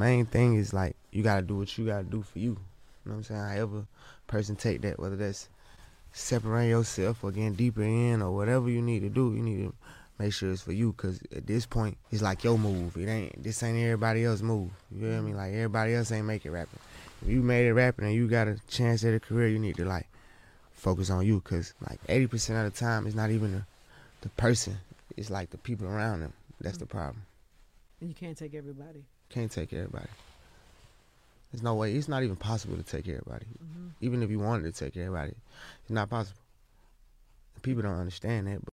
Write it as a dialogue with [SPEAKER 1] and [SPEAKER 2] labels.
[SPEAKER 1] main thing is like you gotta do what you gotta do for you. You know what I'm saying? However person take that, whether that's separating yourself or getting deeper in or whatever you need to do, you need to make sure it's for you. Cause at this point, it's like your move. This ain't everybody else's move. You feel me? Like everybody else ain't make it rapping. If you made it rapping and you got a chance at a career, you need to like focus on you. Cause like 80% of the time, it's not even the person. It's like the people around them. That's the problem.
[SPEAKER 2] And you can't take everybody.
[SPEAKER 1] Can't take everybody. There's no way. It's not even possible to take everybody. Even if you wanted to take everybody, it's not possible. People don't understand that. But